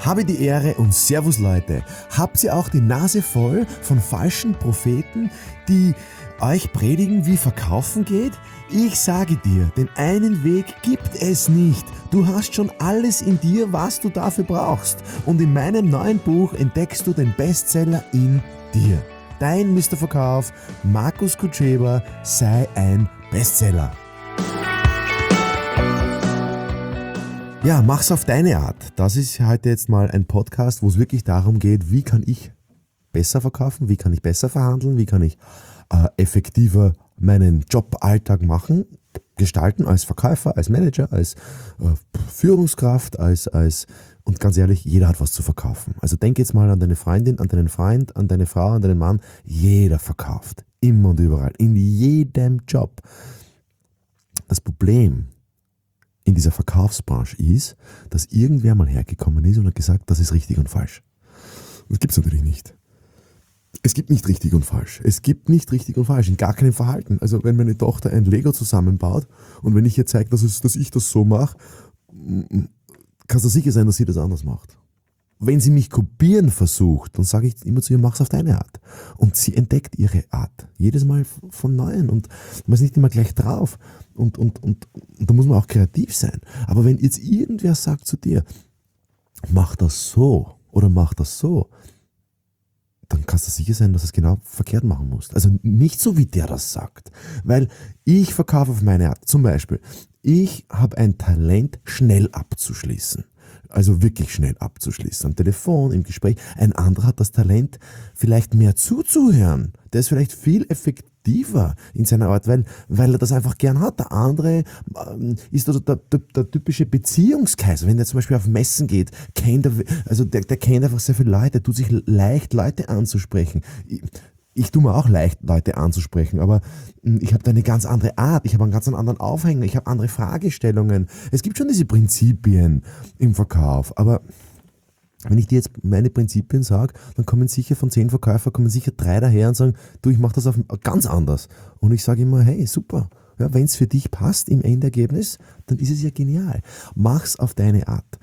Habe die Ehre und Servus Leute. Habt ihr auch die Nase voll von falschen Propheten, die euch predigen, wie Verkaufen geht? Ich sage dir, den einen Weg gibt es nicht. Du hast schon alles in dir, was du dafür brauchst. Und in meinem neuen Buch entdeckst du den Bestseller in dir. Dein Mr. Verkauf, Markus Kutscheba, sei ein Bestseller. Ja, mach's auf deine Art. Das ist heute jetzt mal ein Podcast, wo es wirklich darum geht, wie kann ich besser verkaufen, wie kann ich besser verhandeln, wie kann ich effektiver meinen Joballtag machen, gestalten als Verkäufer, als Manager, als Führungskraft, und ganz ehrlich, jeder hat was zu verkaufen. Also denk jetzt mal an deine Freundin, an deinen Freund, an deine Frau, an deinen Mann. Jeder verkauft. Immer und überall. In jedem Job. Das Problem in dieser Verkaufsbranche ist, dass irgendwer mal hergekommen ist und hat gesagt, das ist richtig und falsch. Das gibt es natürlich nicht. Es gibt nicht richtig und falsch. Es gibt nicht richtig und falsch, in gar keinem Verhalten. Also wenn meine Tochter ein Lego zusammenbaut und wenn ich ihr zeige, dass ich das so mache, kannst du sicher sein, dass sie das anders macht. Wenn sie mich kopieren versucht, dann sage ich immer zu ihr, mach's auf deine Art. Und sie entdeckt ihre Art. Jedes Mal von Neuem. Und man ist nicht immer gleich drauf. Und da muss man auch kreativ sein. Aber wenn jetzt irgendwer sagt zu dir, mach das so oder mach das so, dann kannst du sicher sein, dass du es genau verkehrt machen musst. Also nicht so, wie der das sagt. Weil ich verkaufe auf meine Art. Zum Beispiel, ich habe ein Talent, schnell abzuschließen. Also wirklich schnell abzuschließen. Am Telefon, im Gespräch. Ein anderer hat das Talent, vielleicht mehr zuzuhören. Der ist vielleicht viel effektiver in seiner Art, weil er das einfach gern hat. Der andere ist also der typische Beziehungskaiser. Wenn der zum Beispiel auf Messen geht, der kennt einfach sehr viele Leute, tut sich leicht, Leute anzusprechen. Ich tue mir auch leicht, Leute anzusprechen, aber ich habe da eine ganz andere Art, ich habe einen ganz anderen Aufhänger, ich habe andere Fragestellungen. Es gibt schon diese Prinzipien im Verkauf, aber wenn ich dir jetzt meine Prinzipien sage, dann kommen sicher von 10 Verkäufern, kommen sicher 3 daher und sagen, du, ich mache das ganz anders. Und ich sage immer, hey, super, ja, wenn es für dich passt im Endergebnis, dann ist es ja genial. Mach's auf deine Art.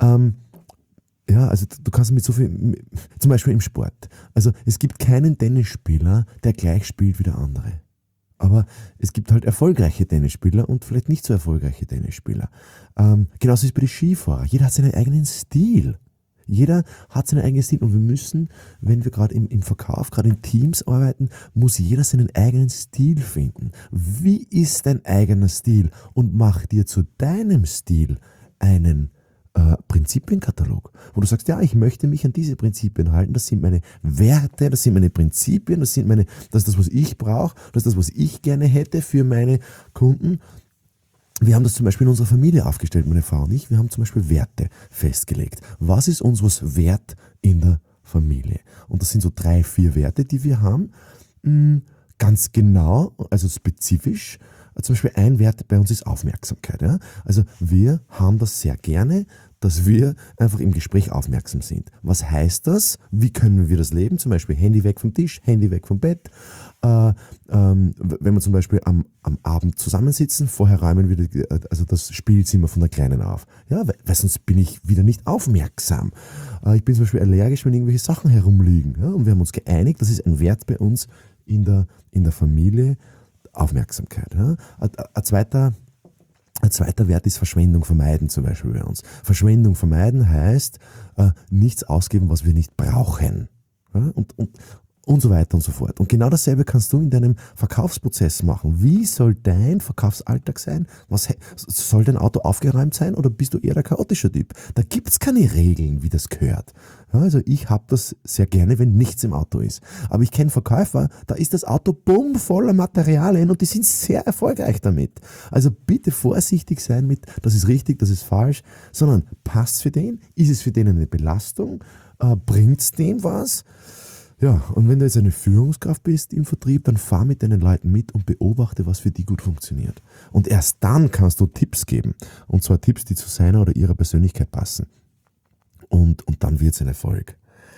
Ja, also du kannst mit so viel, zum Beispiel im Sport. Also es gibt keinen Tennisspieler, der gleich spielt wie der andere. Aber es gibt halt erfolgreiche Tennisspieler und vielleicht nicht so erfolgreiche Tennisspieler. Genauso ist es bei den Skifahrern. Jeder hat seinen eigenen Stil. Jeder hat seinen eigenen Stil und wir müssen, wenn wir gerade im Verkauf, gerade in Teams arbeiten, muss jeder seinen eigenen Stil finden. Wie ist dein eigener Stil? Und mach dir zu deinem Stil einen Prinzipienkatalog, wo du sagst, ja, ich möchte mich an diese Prinzipien halten, das sind meine Werte, das sind meine Prinzipien, das ist das, was ich brauche, das ist das, was ich gerne hätte für meine Kunden. Wir haben das zum Beispiel in unserer Familie aufgestellt, meine Frau und ich, wir haben zum Beispiel Werte festgelegt. Was ist uns was wert in der Familie? Und das sind so 3, 4 Werte, die wir haben, ganz genau, also spezifisch. Zum Beispiel ein Wert bei uns ist Aufmerksamkeit. Ja? Also wir haben das sehr gerne, dass wir einfach im Gespräch aufmerksam sind. Was heißt das? Wie können wir das leben? Zum Beispiel Handy weg vom Tisch, Handy weg vom Bett. Wenn wir zum Beispiel am Abend zusammensitzen, vorher räumen wir das Spielzimmer von der Kleinen auf. Ja, weil sonst bin ich wieder nicht aufmerksam. Ich bin zum Beispiel allergisch, wenn irgendwelche Sachen herumliegen. Ja? Und wir haben uns geeinigt, das ist ein Wert bei uns in der Familie, Aufmerksamkeit. Ja? Ein zweiter Wert ist Verschwendung vermeiden, zum Beispiel bei uns. Verschwendung vermeiden heißt, nichts ausgeben, was wir nicht brauchen. Ja? Und so weiter und so fort. Und genau dasselbe kannst du in deinem Verkaufsprozess machen. Wie soll dein Verkaufsalltag sein? Soll dein Auto aufgeräumt sein oder bist du eher der chaotische Typ? Da gibt es keine Regeln, wie das gehört. Ja, also ich habe das sehr gerne, wenn nichts im Auto ist. Aber ich kenne Verkäufer, da ist das Auto voller Materialien und die sind sehr erfolgreich damit. Also bitte vorsichtig sein mit, das ist richtig, das ist falsch, sondern passt für den? Ist es für den eine Belastung? Bringt es dem was? Ja, und wenn du jetzt eine Führungskraft bist im Vertrieb, dann fahr mit deinen Leuten mit und beobachte, was für die gut funktioniert. Und erst dann kannst du Tipps geben. Und zwar Tipps, die zu seiner oder ihrer Persönlichkeit passen. Und dann wird es ein Erfolg.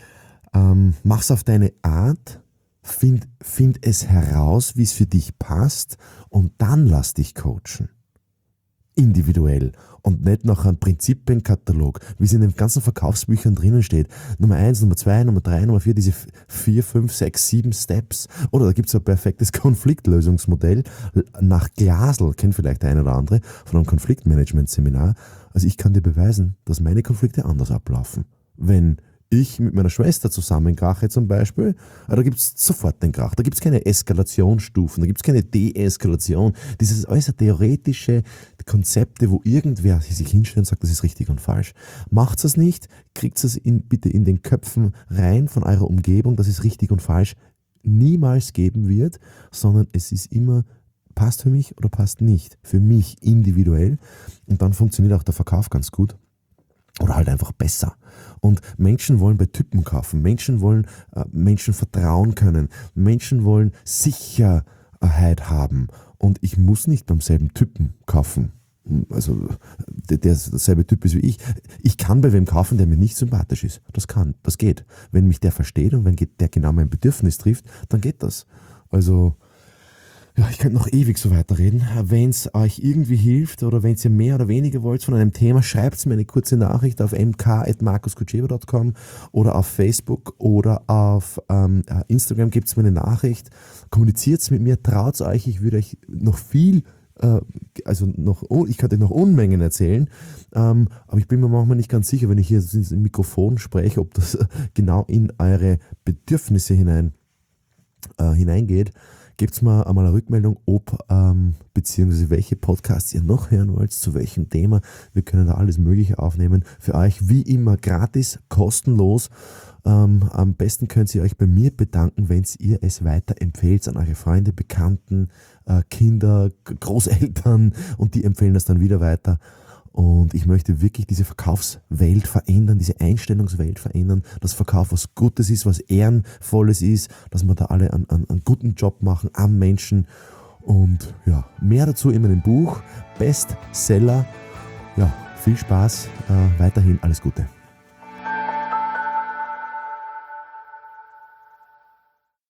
Mach's auf deine Art, find es heraus, wie es für dich passt und dann lass dich coachen. individuell und nicht nach einem Prinzipienkatalog, wie es in den ganzen Verkaufsbüchern drinnen steht. Nummer 1, Nummer 2, Nummer 3, Nummer 4, diese 4, 5, 6, 7 Steps. Oder da gibt es ein perfektes Konfliktlösungsmodell nach Glasl, kennt vielleicht der eine oder andere, von einem Konfliktmanagement-Seminar. Also ich kann dir beweisen, dass meine Konflikte anders ablaufen. Wenn ich mit meiner Schwester zusammenkrache zum Beispiel, da gibt es sofort den Krach. Da gibt es keine Eskalationsstufen, da gibt es keine Deeskalation. Dieses äußerst theoretische Konzepte, wo irgendwer sich hinstellt und sagt, das ist richtig und falsch. Macht es nicht, kriegt es bitte in den Köpfen rein von eurer Umgebung, dass es richtig und falsch niemals geben wird, sondern es ist immer, passt für mich oder passt nicht. Für mich individuell. Und dann funktioniert auch der Verkauf ganz gut. Oder halt einfach besser. Und Menschen wollen bei Typen kaufen. Menschen wollen Menschen vertrauen können. Menschen wollen Sicherheit haben. Und ich muss nicht beim selben Typen kaufen. Also der dasselbe Typ ist wie ich. Ich kann bei wem kaufen, der mir nicht sympathisch ist. Das geht. Wenn mich der versteht und wenn der genau mein Bedürfnis trifft, dann geht das. Also ja, ich könnte noch ewig so weiterreden. Wenn es euch irgendwie hilft oder wenn ihr mehr oder weniger wollt von einem Thema, schreibt mir eine kurze Nachricht auf mk@markuskutscheba.com oder auf Facebook oder auf Instagram gibt es mir eine Nachricht. Kommuniziert es mit mir, traut euch, ich würde euch noch viel, ich könnte euch noch Unmengen erzählen, aber ich bin mir manchmal nicht ganz sicher, wenn ich hier ins Mikrofon spreche, ob das genau in eure Bedürfnisse hineingeht. Gebt mir einmal eine Rückmeldung, ob beziehungsweise welche Podcasts ihr noch hören wollt, zu welchem Thema. Wir können da alles Mögliche aufnehmen. Für euch wie immer gratis, kostenlos. Am besten könnt ihr euch bei mir bedanken, wenn ihr es weiterempfehlt an eure Freunde, Bekannten, Kinder, Großeltern und die empfehlen das dann wieder weiter. Und ich möchte wirklich diese Verkaufswelt verändern, diese Einstellungswelt verändern, dass Verkauf was Gutes ist, was Ehrenvolles ist, dass wir da alle einen guten Job machen am Menschen. Und ja, mehr dazu in meinem Buch, Bestseller. Ja, viel Spaß, weiterhin alles Gute.